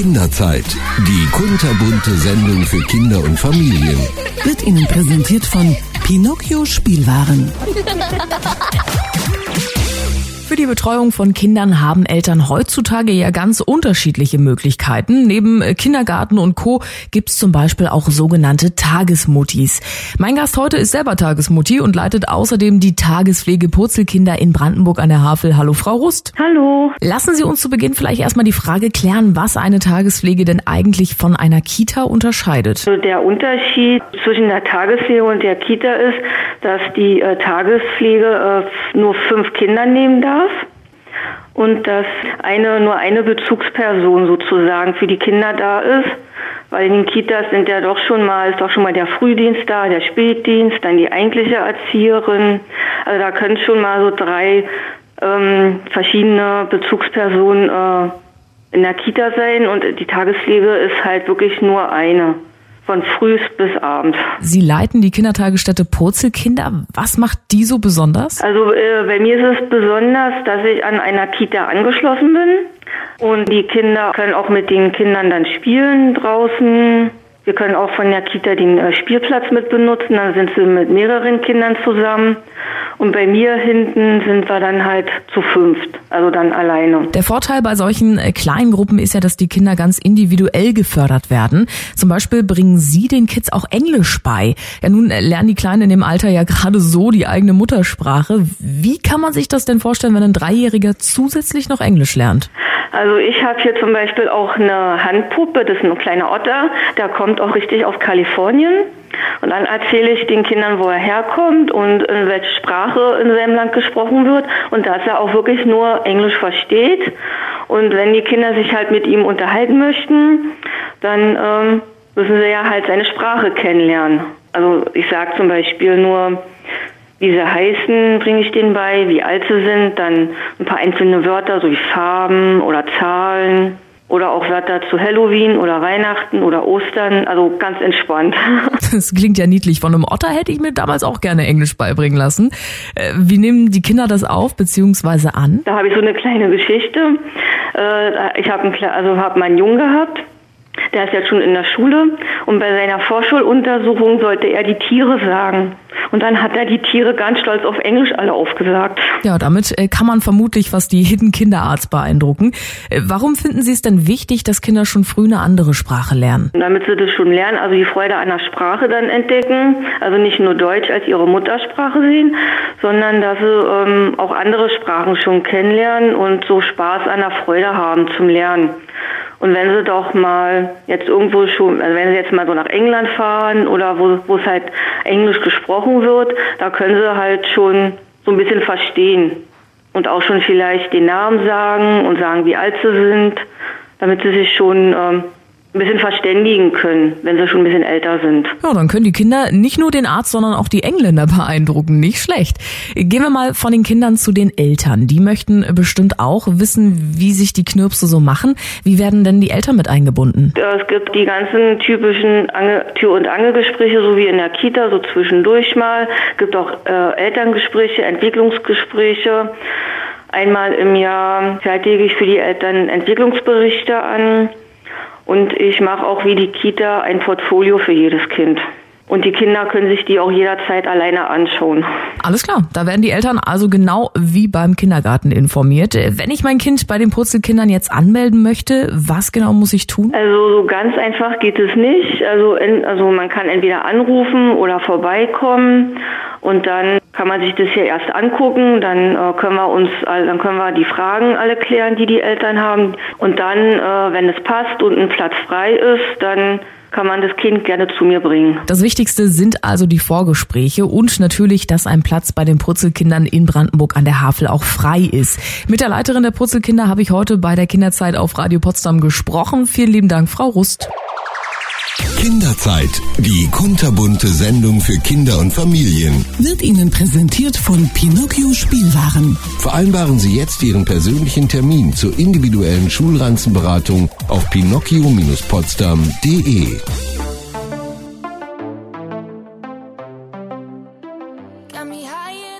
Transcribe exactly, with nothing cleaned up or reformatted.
Kinderzeit, die kunterbunte Sendung für Kinder und Familien. Wird Ihnen präsentiert von Pinocchio Spielwaren. Für die Betreuung von Kindern haben Eltern heutzutage ja ganz unterschiedliche Möglichkeiten. Neben Kindergarten und Co. gibt's zum Beispiel auch sogenannte Tagesmuttis. Mein Gast heute ist selber Tagesmutti und leitet außerdem die Tagespflege Purzelkinder in Brandenburg an der Havel. Hallo Frau Rust. Hallo. Lassen Sie uns zu Beginn vielleicht erstmal die Frage klären, was eine Tagespflege denn eigentlich von einer Kita unterscheidet. Also der Unterschied zwischen der Tagespflege und der Kita ist, dass die äh, Tagespflege äh, nur fünf Kinder nehmen darf. Und dass eine nur eine Bezugsperson sozusagen für die Kinder da ist, weil in den Kitas sind ja doch schon mal ist doch schon mal der Frühdienst da, der Spätdienst, dann die eigentliche Erzieherin. Also da können schon mal so drei ähm, verschiedene Bezugspersonen äh, in der Kita sein und die Tagespflege ist halt wirklich nur eine. Von früh bis abends. Sie leiten die Kindertagesstätte Purzelkinder. Was macht die so besonders? Also äh, bei mir ist es besonders, dass ich an einer Kita angeschlossen bin. Und die Kinder können auch mit den Kindern dann spielen draußen. Wir können auch von der Kita den äh, Spielplatz mit benutzen. Dann sind sie mit mehreren Kindern zusammen. Und bei mir hinten sind wir dann halt zu fünft, also dann alleine. Der Vorteil bei solchen äh, kleinen Gruppen ist ja, dass die Kinder ganz individuell gefördert werden. Zum Beispiel bringen Sie den Kids auch Englisch bei. Ja, nun äh, lernen die Kleinen in dem Alter ja gerade so die eigene Muttersprache. Wie kann man sich das denn vorstellen, wenn ein Dreijähriger zusätzlich noch Englisch lernt? Also ich habe hier zum Beispiel auch eine Handpuppe, das ist ein kleiner Otter, der kommt auch richtig aus Kalifornien. Und dann erzähle ich den Kindern, wo er herkommt und in welche Sprache in seinem Land gesprochen wird und dass er auch wirklich nur Englisch versteht. Und wenn die Kinder sich halt mit ihm unterhalten möchten, dann ähm, müssen sie ja halt seine Sprache kennenlernen. Also ich sage zum Beispiel nur, wie sie heißen, bringe ich denen bei, wie alt sie sind, dann ein paar einzelne Wörter, so wie Farben oder Zahlen. Oder auch Wörter zu Halloween oder Weihnachten oder Ostern, also ganz entspannt. Das klingt ja niedlich. Von einem Otter hätte ich mir damals auch gerne Englisch beibringen lassen. Wie nehmen die Kinder das auf bzw. an? Da habe ich so eine kleine Geschichte. Ich habe einen, also hab meinen Jungen gehabt. Der ist jetzt schon in der Schule und bei seiner Vorschuluntersuchung sollte er die Tiere sagen. Und dann hat er die Tiere ganz stolz auf Englisch alle aufgesagt. Ja, damit kann man vermutlich fast jeden Kinderarzt beeindrucken. Warum finden Sie es denn wichtig, dass Kinder schon früh eine andere Sprache lernen? Damit sie das schon lernen, also die Freude an der Sprache dann entdecken. Also nicht nur Deutsch als ihre Muttersprache sehen, sondern dass sie ähm, auch andere Sprachen schon kennenlernen und so Spaß an der Freude haben zum Lernen. Und wenn sie doch mal jetzt irgendwo schon, also wenn sie jetzt mal so nach England fahren oder wo, wo es halt Englisch gesprochen wird, da können sie halt schon so ein bisschen verstehen und auch schon vielleicht den Namen sagen und sagen, wie alt sie sind, damit sie sich schon ähm, ein bisschen verständigen können, wenn sie schon ein bisschen älter sind. Ja, dann können die Kinder nicht nur den Arzt, sondern auch die Engländer beeindrucken. Nicht schlecht. Gehen wir mal von den Kindern zu den Eltern. Die möchten bestimmt auch wissen, wie sich die Knirpse so machen. Wie werden denn die Eltern mit eingebunden? Es gibt die ganzen typischen Ange- Tür- und Angelgespräche, so wie in der Kita, so zwischendurch mal. Es gibt auch äh, Elterngespräche, Entwicklungsgespräche. Einmal im Jahr fertige ich für die Eltern Entwicklungsberichte an. Und ich mache auch wie die Kita ein Portfolio für jedes Kind. Und die Kinder können sich die auch jederzeit alleine anschauen. Alles klar, da werden die Eltern also genau wie beim Kindergarten informiert. Wenn ich mein Kind bei den Purzelkindern jetzt anmelden möchte, was genau muss ich tun? Also so ganz einfach geht es nicht. Also, in, also man kann entweder anrufen oder vorbeikommen und dann kann man sich das hier erst angucken. Dann äh, können wir uns, dann können wir die Fragen alle klären, die die Eltern haben. Und dann, äh, wenn es passt und ein Platz frei ist, dann kann man das Kind gerne zu mir bringen. Das Wichtigste sind also die Vorgespräche und natürlich, dass ein Platz bei den Purzelkindern in Brandenburg an der Havel auch frei ist. Mit der Leiterin der Purzelkinder habe ich heute bei der Kinderzeit auf Radio Potsdam gesprochen. Vielen lieben Dank, Frau Rust. Kinderzeit, die kunterbunte Sendung für Kinder und Familien. Wird Ihnen präsentiert von Pinocchio Spielwaren. Vereinbaren Sie jetzt Ihren persönlichen Termin zur individuellen Schulranzenberatung auf pinocchio Potsdam punkt de. Got me high